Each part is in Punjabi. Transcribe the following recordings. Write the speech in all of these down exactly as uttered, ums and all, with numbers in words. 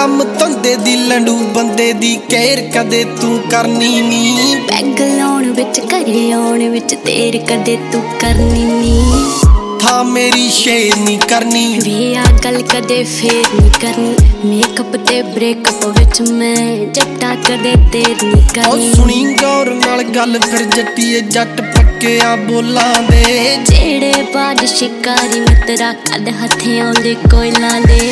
ਕੰਮ ਧੰਦੇ ਦੀ ਲੰਡੂ ਬੰਦੇ ਦੀ ਕਹਿਰ ਕਦੇ ਤੂੰ ਕਰਨੀ ਨੀ। ਪੈਗ ਲਾਉਣ ਵਿੱਚ ਘਰੇ ਆਉਣ ਵਿੱਚ ਦੇਰ ਕਦੇ ਤੂੰ ਕਰਨੀ ਨੀ। ਥਾ ਮੇਰੀ ਸ਼ੇਰ ਨੀ ਕਰਨੀ ਵੇ ਆ ਗੱਲ ਕਦੇ ਫੇਰ ਨੀ ਕਰਨੀ। ਮੇਕਅਪ ਤੇ ਬ੍ਰੇਕਅਪ ਵਿੱਚ ਮੈਂ ਜੱਟਾ ਕਦੇ ਦੇਰ ਨੀ ਕਰਨੀ। ਉਹ ਸੁਣੀ ਗੌਰ ਨਾਲ ਗੱਲ ਫਿਰ ਜੱਟੀਏ ਜੱਟ ਪੱਕਿਆ ਬੋਲਾਂ ਦੇ। ਜਿਹੜੇ ਬਾਜ ਸ਼ਿਕਾਰੀ ਮਿੱਤਰਾ ਕਦ ਹੱਥੇ ਆਉਂਦੇ ਕੋਇਲਾਂ ਦੇ।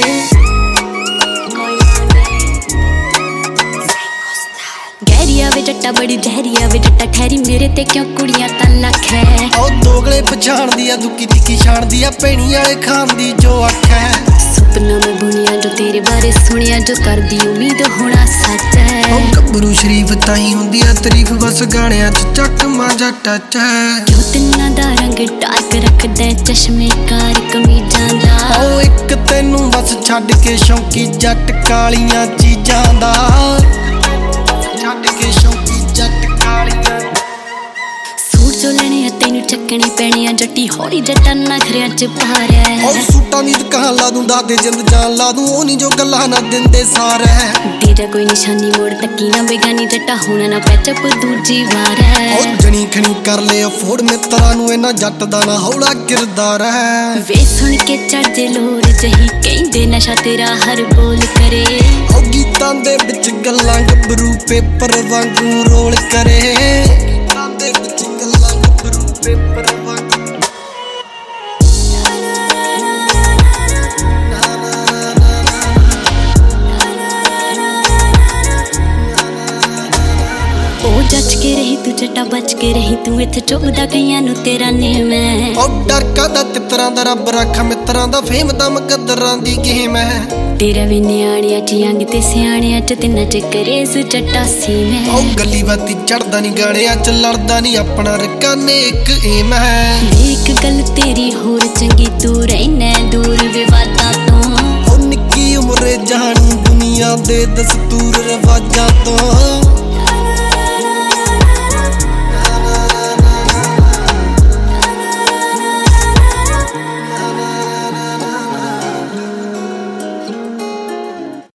ਗਹਿਰੀਆ ਵੇ ਜੱਟਾ ਬੜੀ ਜ਼ਹਿਰੀਆ ਵੇ ਜੱਟਾ ਠਹਿਰੀ ਮੇਰੇ ਤੇ ਕਿਉਂ ਕੁੜੀਆਂ ਤਾਂ ਲੱਖ ਹੈ। ਉਹ ਦੋਗਲੇ ਪਛਾਣਦੀ ਆ ਦੁੱਕੀ ਤਿੱਖੀ ਛਾਣਦੀ ਆ ਭੈਣੀ ਵਾਲੇ ਖਾਨ ਦੀ ਜੋ ਅੱਖ ਹੈ। ਸੁਪਨਾ ਮੈਂ ਬੁਣਿਆ ਜੋ ਤੇਰੇ ਬਾਰੇ ਸੁਣਿਆ ਜੋ ਕਰਦੀ ਉਮੀਦ ਹੋਣਾ ਸੱਚ ਹੈ। ਉਹ ਗੱਭਰੂ ਸ਼ਰੀਫ ਤਾਂ ਹੀ ਹੁੰਦੀ ਆ ਤਾਰੀਫ ਬਸ ਗਾਣਿਆਂ ਚ ਚੱਕ ਮਾਂਜਾ ਟੱਚ ਹੈ। ਜੋ ਤਿੰਨਾਂ ਦਾ ਰੰਗ ਡਾਰਕ ਰੱਖਦਾ ਚਸ਼ਮੇ ਕਾਰ ਕਮੀਜ਼ਾਂ ਦਾ। ਉਹ ਇੱਕ ਤੈਨੂੰ ਬਸ ਛੱਡ ਕੇ ਸ਼ੌਂਕੀ ਜੱਟ ਕਾਲੀਆਂ ਚੀਜ਼ਾਂ ਦਾ। ਛੱਡ ਕੇ ਸ਼ੌਂਕੀ ਜੱਟ ਕਾਲੀਆਂ ਸੂਟ ਜੋ ਲੈਣੇ ਆ ਤੈਨੂੰ ਚੱਕਣੇ ਪੈਣੇ ਆ ਜੱਟੀ ਹੌਲੀ ਜੱਟਾਂ ਨਖਰਿਆਂ ਚ ਭਾਰਿਆ। ਉਹ ਸੂਟਾਂ ਦੀ ਦੁਕਾਨ ਲਾ ਦੂੰ ਦਾਦੇ ਜਿੰਦ ਜਾਨ ਲਾ ਦੂੰ ਉਹ ਨੀ ਜੋ ਗੱਲਾਂ ਨਾ ਦਿੰਦੇ ਸਾਰੇ। ਤੇਰਾ ਕੋਈ ਨਿਸ਼ਾਨੀ ਮੋੜ ਤੱਕੀ ਨਾ ਬੇਗਾਨੀ ਜੱਟਾ ਹੋਣਾ ਨਾ ਪੈਚਪ ਦੂਜੀ ਵਾਰ ਹੈ। ਉਹ ਜਣੀ ਖਣੀ ਕਰ ਲੈ ਅਫੋਰਡ ਮਿੱਤਰਾਂ ਨੂੰ ਇਹਨਾਂ ਜੱਟ ਦਾ ਨਾ ਹੌਲਾ ਕਿਰਦਾਰ ਹੈ। ਵੇ ਸੁਣ ਕੇ ਚੜ੍ਹਦੇ ਲੋਰ ਜਹੀ ਕਹਿੰਦੇ ਨਸ਼ਾ ਤੇਰਾ ਹਰ ਬੋਲ ਕਰੇ। ਉਹ ਗੀਤਾਂ ਦੇ ਵਿੱਚ ਗੱਲਾਂ ਗੱਭਰੂ ਪੇਪਰ ਵਾਂਗੂ ਰੋਲ ਕਰੇ। ਗੀਤਾਂ ਦੇ ਵਿੱਚ ਗੱਲਾਂ ਗੱਭਰੂ ਪੇਪਰ ਵਾਂਗੂ। ਉਹ ਜੱਜ ਕੇ ਰਹੀ ਤੂੰ ਜੱਟਾ ਬਚ ਕੇ ਰਹੀ ਤੂੰ ਇੱਥੇ ਚੁੱਭਦਾ ਕਈਆਂ ਨੂੰ ਤੇਰਾ ਨੇਮ ਹੈ। ਉਹ ਡਰ ਕਾਦਾ ਤਿੱਤਰਾਂ ਦਾ ਰੱਬ ਰੱਖਾ ਮਿੱਤਰਾਂ ਦਾ ਫੇਮ ਦਾ ਮੁਕੱਦਰਾਂ ਦੀ ਗੇਮ ਹੈ। ਤੇਰਾ ਵੀ ਨਿਆਣਿਆਂ ਚ ਅੰਗ ਤੇ ਸਿਆਣਿਆਂ ਚ ਤਿੰਨਾਂ ਚ ਕਰੇਜ਼ ਜੱਟਾ ਸੀ ਮੈਂ। ਉਹ ਗੱਲੀ ਬਾਤੀ ਚੜਦਾ ਨੀ ਗਾਣਿਆਂ ਚ ਲੜਦਾ ਨੀ ਆਪਣਾ ਰਕਾਨੇ ਇੱਕ ਏਮ ਹੈ। ਇੱਕ ਗੱਲ